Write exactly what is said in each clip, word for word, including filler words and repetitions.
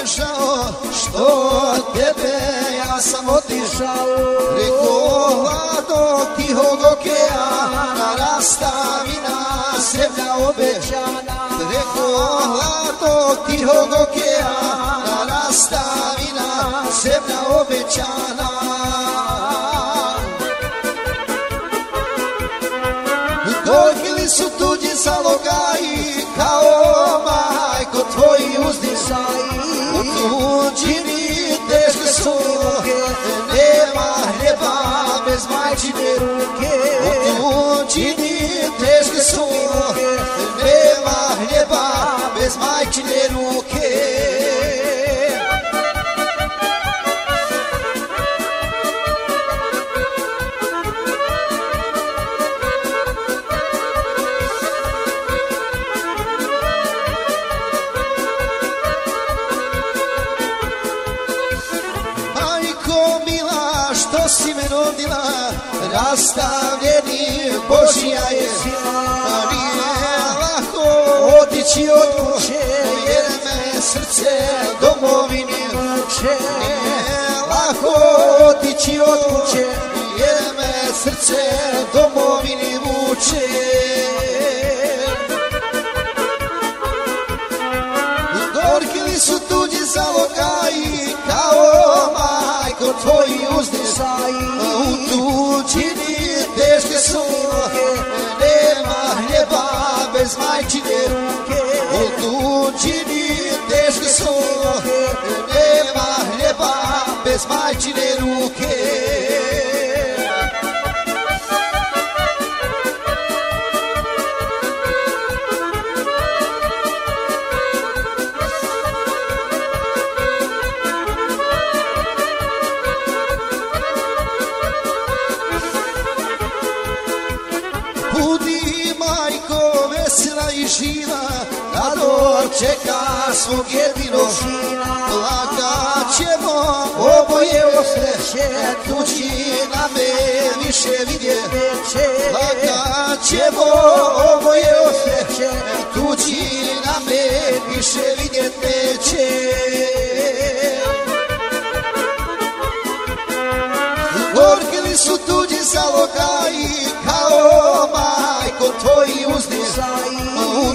žao što od tebe ja sam otišao. Preko hladnog tihog okeana rastavi nas zemlja obećana. Preko hladnog tihog okeana rastavi nas zemlja obećana. Koliki su tuđi zalogaji kao majko tvoji uzdišaji. U tuđini teške su muke, nema hljeba bez majčine ruke. U tuđini teške su muke, nema hljeba bez majčine ruke. Što si me rodila, rastavljeni Božja je sila. Nije lako otići od kuće, jer me srce domovini vuče. Nije lako otići od kuće, jer me srce domovini vuče. Gorki li su tuđi zalogaji kao majko tvoji uzdišaji. U tuđini teške su muke, nema hljeba bez majčine ruke. U tuđini teške su muke, nema hljeba bez majčine ruke. Budi majko vesela i živa, da dočeka svog jedinog sina. Plakat ćemo oboje od sreće, tuđi nam me više vidjet neće. Plakat ćemo oboje od sreće, tuđi nam me više vidjet neće. Gorki li su tuđi zalogaji kao majko tvoji uzdišaji. U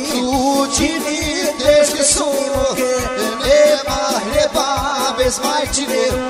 tuđini teške su muke, nema hljeba bez majčine